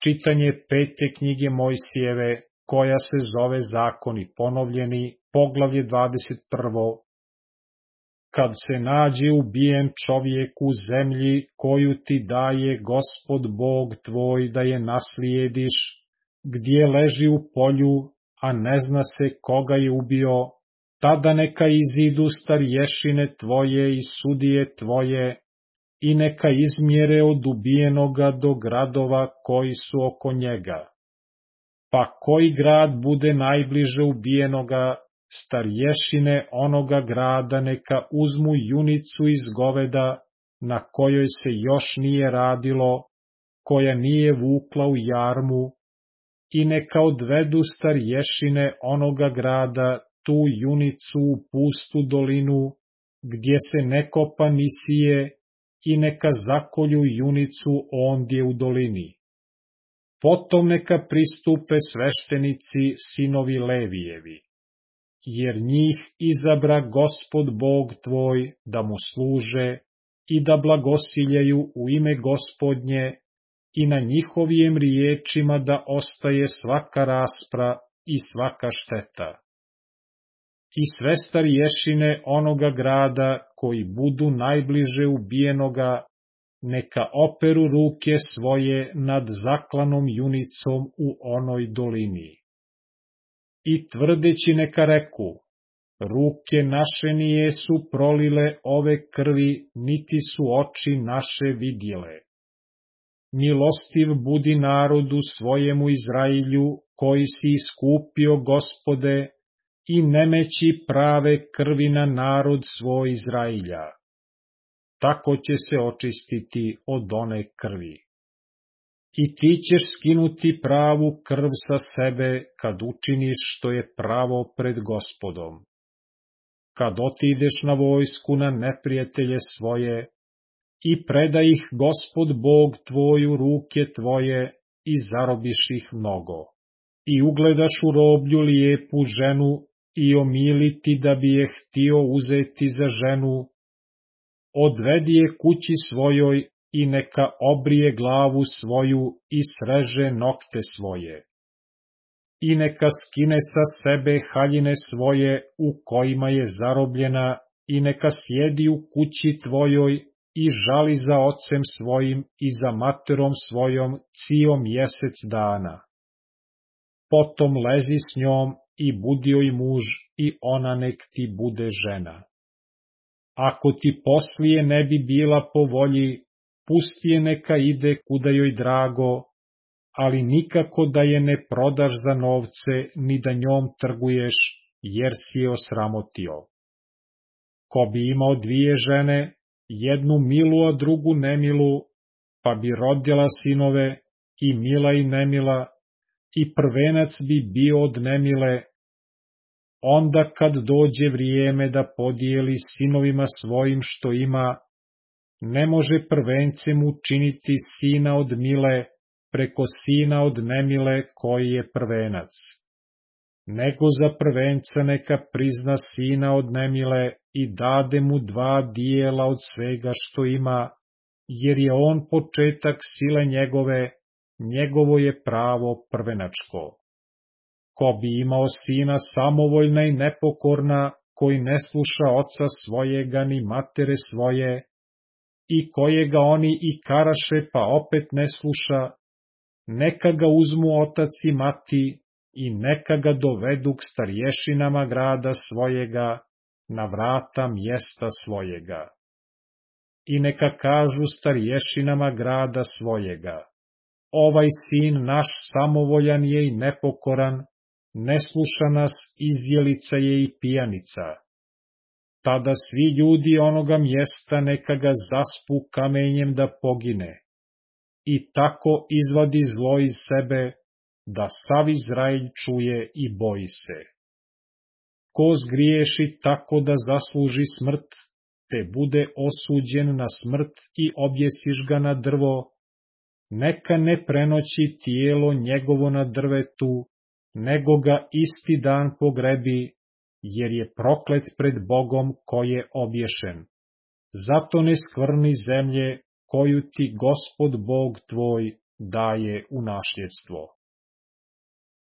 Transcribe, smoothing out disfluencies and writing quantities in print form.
Čitanje 5. knjige Mojsijeve, koja se zove Zakoni ponovljeni, poglavlje 21. Kad se nađe ubijen čovjek u zemlji koju ti daje Gospod Bog tvoj da je naslijediš, gdje leži u polju, a ne zna se koga je ubio, tada neka izidu starješine tvoje i sudije tvoje, i neka izmjere od ubijenoga do gradova koji su oko njega. Pa koji grad bude najbliže ubijenoga, starješine onoga grada neka uzmu junicu iz goveda, na kojoj se još nije radilo, koja nije vukla u jarmu, i neka odvedu starješine onoga grada tu junicu u pustu dolinu, gdje se ne kopa ni sije, i neka zakolju junicu ondje u dolini. Potom neka pristupe sveštenici sinovi Levijevi, jer njih izabra Gospod Bog tvoj da mu služe i da blagosiljaju u ime Gospodnje, i na njihovim riječima da ostaje svaka raspra i svaka šteta. I sve starješine onoga grada koji budu najbliže ubijenoga, neka operu ruke svoje nad zaklanom junicom u onoj dolini. I tvrdeći neka reku, ruke naše nijesu prolile ove krvi, niti su oči naše vidjele. Milostiv budi narodu svojemu Izrailju, koji si iskupio, Gospode, i nemeći prave krvi na narod svoj Izrailja. Tako će se očistiti od one krvi. I ti ćeš skinuti pravu krv sa sebe, kad učiniš što je pravo pred Gospodom. Kad otideš na vojsku na neprijatelje svoje, i predaj ih Gospod Bog tvoj u ruke tvoje, i zarobiš ih mnogo. I ugledaš u roblju lijepu ženu, i omiliti da bi je htio uzeti za ženu, odvedi je kući svojoj, i neka obrije glavu svoju i sreže nokte svoje. I neka skine sa sebe haljine svoje u kojima je zarobljena, i neka sjedi u kući tvojoj i žali za ocem svojim i za materom svojom cijel mjesec dana. Potom lezi s njom i budi joj muž, i ona nek ti bude žena. Ako ti poslije ne bi bila po volji, pusti je neka ide kuda joj drago, ali nikako da je ne prodaš za novce, ni da njom trguješ, jer si je osramotio. Ko bi imao dvije žene, jednu milu, a drugu nemilu, pa bi rodila sinove, i mila i nemila, i prvenac bi bio od nemile, onda kad dođe vrijeme da podijeli sinovima svojim što ima, ne može prvencem učiniti sina od mile preko sina od nemile koji je prvenac. Nego za prvenca neka prizna sina od nemile i dade mu 2 dijela od svega što ima, jer je on početak sile njegove, njegovo je pravo prvenačko. Ko bi imao sina samovoljna i nepokorna, koji ne sluša oca svojega ni matere svoje, i kojega oni i karaše pa opet ne sluša, neka ga uzmu otac i mati, i neka ga dovedu k starješinama grada svojega, na vrata mjesta svojega. I neka kažu starješinama grada svojega, ovaj sin naš samovoljan je i nepokoran, ne sluša nas, izjelica je i pijanica. Tada svi ljudi onoga mjesta neka ga zaspu kamenjem da pogine, i tako izvadi zlo iz sebe, da sav Izrael čuje i boji se. Ko zgriješi tako da zasluži smrt, te bude osuđen na smrt i objesiš ga na drvo, neka ne prenoći tijelo njegovo na drvetu, nego ga isti dan pogrebi, jer je proklet pred Bogom ko je obješen. Zato ne skvrni zemlje koju ti Gospod Bog tvoj daje u nasljedstvo.